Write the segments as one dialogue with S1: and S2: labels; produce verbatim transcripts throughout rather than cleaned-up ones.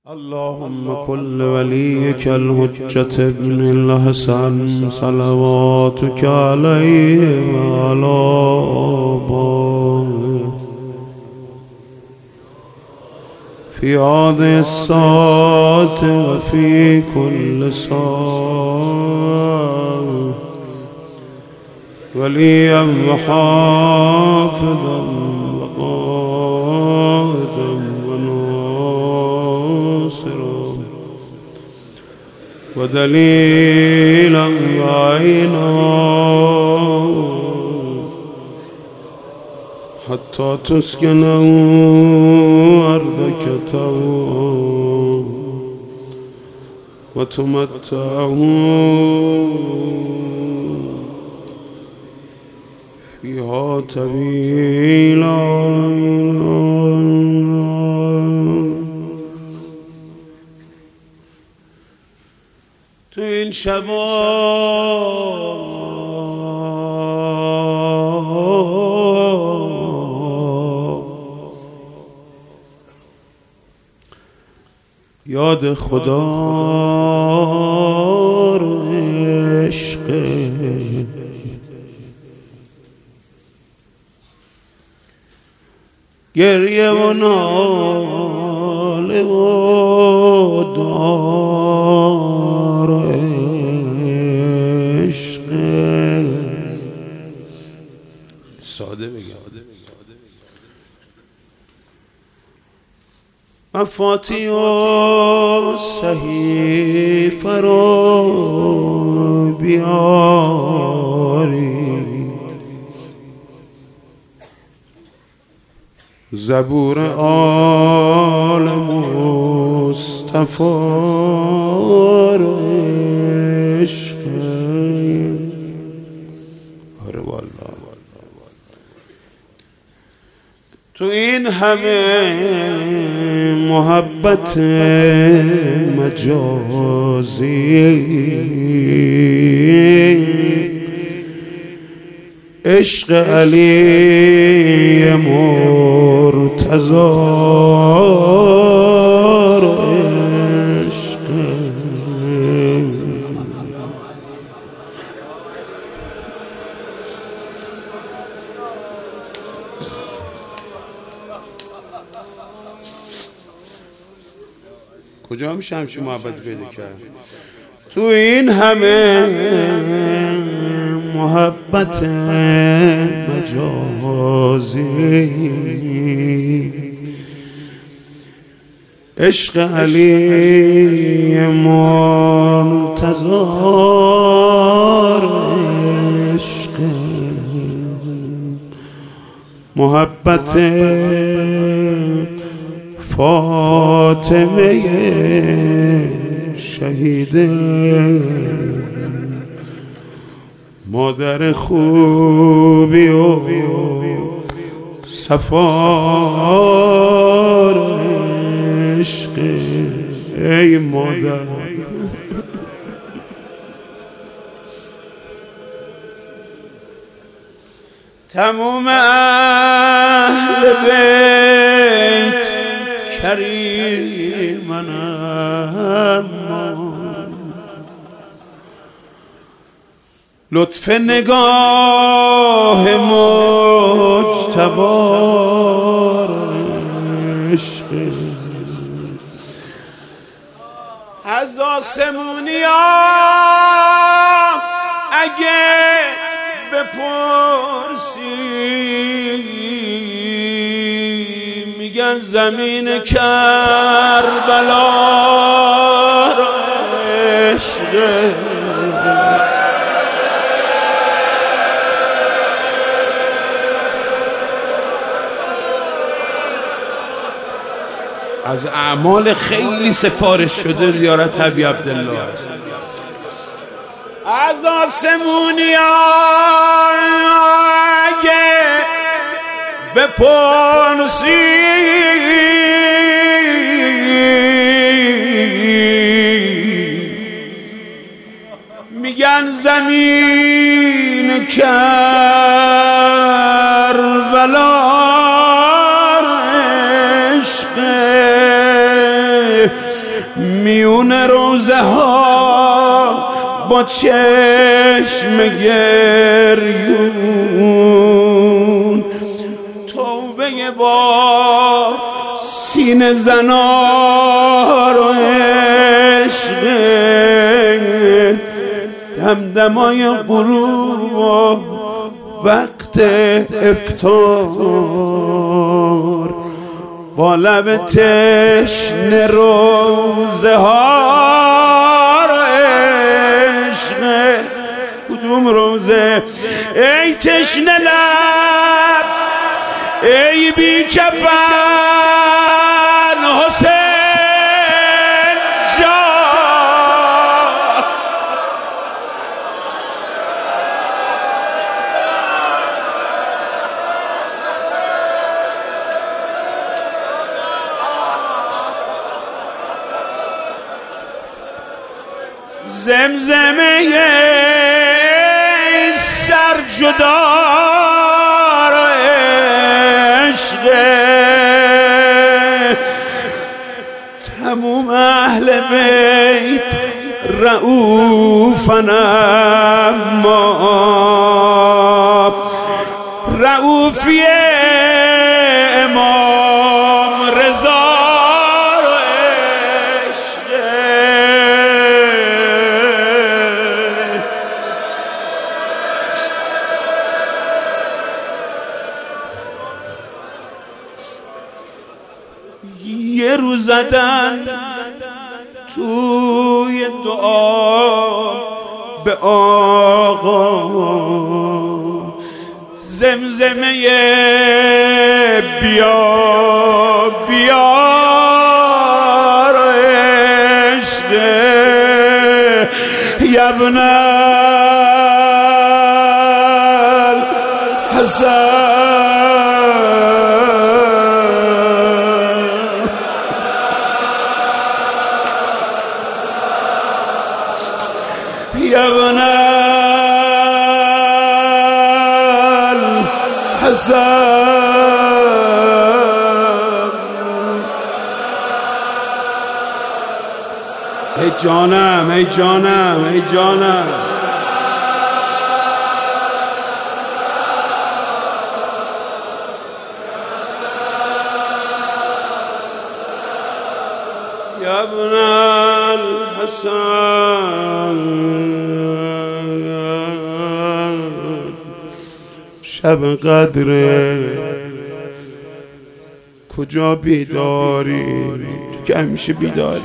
S1: اللهم كل وليك الحجة ابن الحسن صلواتك عليه وعلى آبائه في هذه الساعة وفي كل ساعة وليا وحافظا وقائدا وناصرا ودليلا وعينا حتى تسكنه أرضك طوعا وتمتعه فيها طويلا تو این شبا یاد خدا رو عشق گریه و ناله و دار عشق ساده بگم مفاتی و صحیفه رو بیاری زبور آل مصطفی رو عشق آره والله تو این همه محبت مجازی عشق علی مرتضی عشق کجا میشه همچین محبت پیدا کرد؟ تو این همه محبت مجازی عشق علی مرتضی عشق محبت فاطمه شهیده مادر خوبی و صفار عشق ای مادر تموم اهل بیت کریمن لطف نگاه مجتبی عشق از آسمونیا اگه بپرسی میگن زمین کربلا عشق از اعمال خیلی سفارش شده زیارت حبیب عبدالله از آسمونی اگه بپرسی میگن زمین کربلا عشق میون روزه ها با چشم گریون توبه با سینه زنار و عشق دمدمای غروب و وقت افطار با لب تشنه روزه ها رو عشق کدوم روزه ای تشنه لب ای بی کفن حسین جان زمزمه سر جدار عشق تموم اهل بیت رؤوفن اما رؤوفی امام رضا یه روز زدن توی دعا به آقا زمزمه بیا بیا عشق یبن الحسن ابن الحسن ای جانم ای جانم ای جانم یا ابن الحسن شب قدره کجا بیداری تو که همیشه بیداری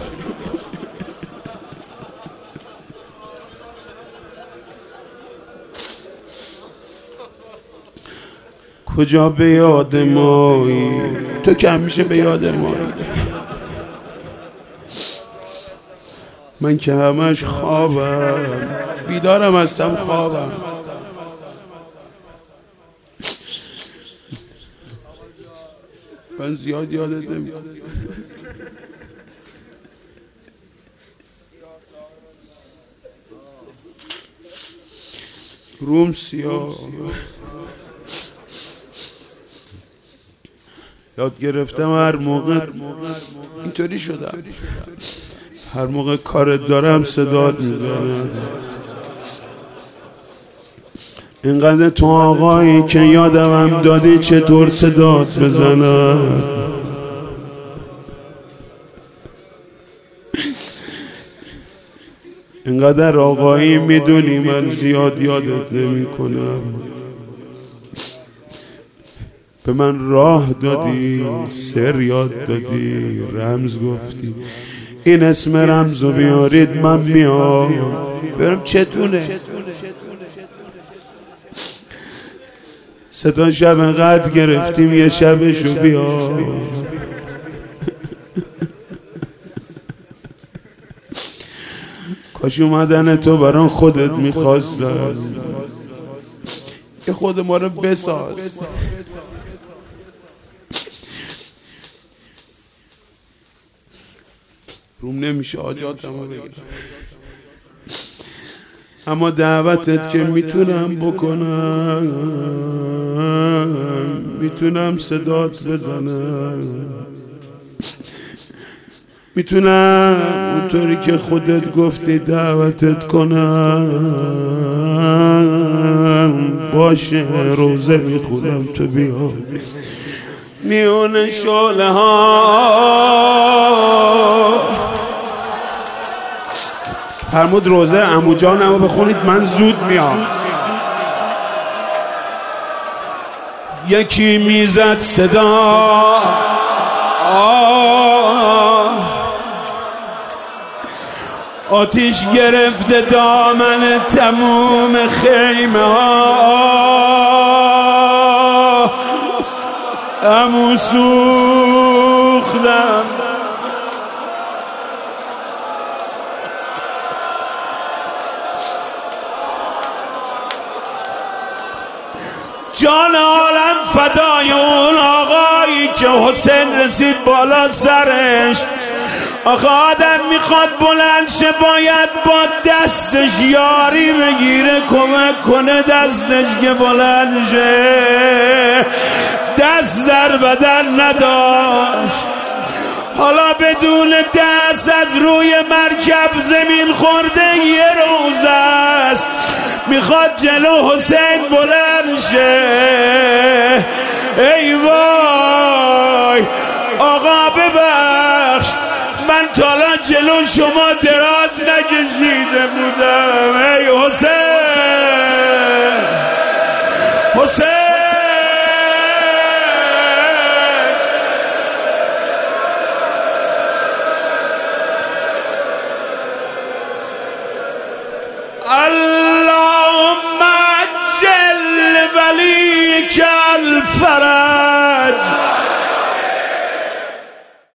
S1: کجا به یاد مایی تو که همیشه به یاد مایی من که همش خوابم بیدارم هستم خوابم من زیاد یادت نمیاد روم سیاه یاد گرفتم هر موقع اینطوری شدم هر موقع کارت دارم صدات میزنم اینقدر تو آقایی که یادم هم دادی چطور صدات بزنم اینقدر آقایی میدونی من زیاد یادت نمی کنم به من راه دادی سر یاد دادی رمز گفتی این اسم رمزو بیارید من میام برم چتونه ستا شب قد گرفتیم یه شبشو بیا کاش اومدن تو بران خودت میخواستم که خود ما رو بساز روم نمیشه حاجاتمو بگم اما دعوتت که میتونم بکنم میتونم صدات بزنم میتونم اونطوری که خودت گفتی دعوتت کنم. باشه روزه میخونم تو بیا میون شعله ها. فرمود روزه عمو جانمو بخونید من زود میام. یکی میزد صدا آتیش گرفته دامن تموم خیمه ها. عمو سوختم جان عالم فدای اون آقایی که حسین رسید بالا سرش. آخه آدم میخواد بلند شه باید با دستش یاری بگیره کمک کنه دستش که بلند شه. دست در بدن نداشت حالا بدون دست از روی مرکب زمین خورده یه روز است میخواد جلو حسین بلند شه. ای وای آقا ببخش من تالا جلو شما دراز نکشیده بودم. ای حسین حسین اللهم عجل ولیک الفرج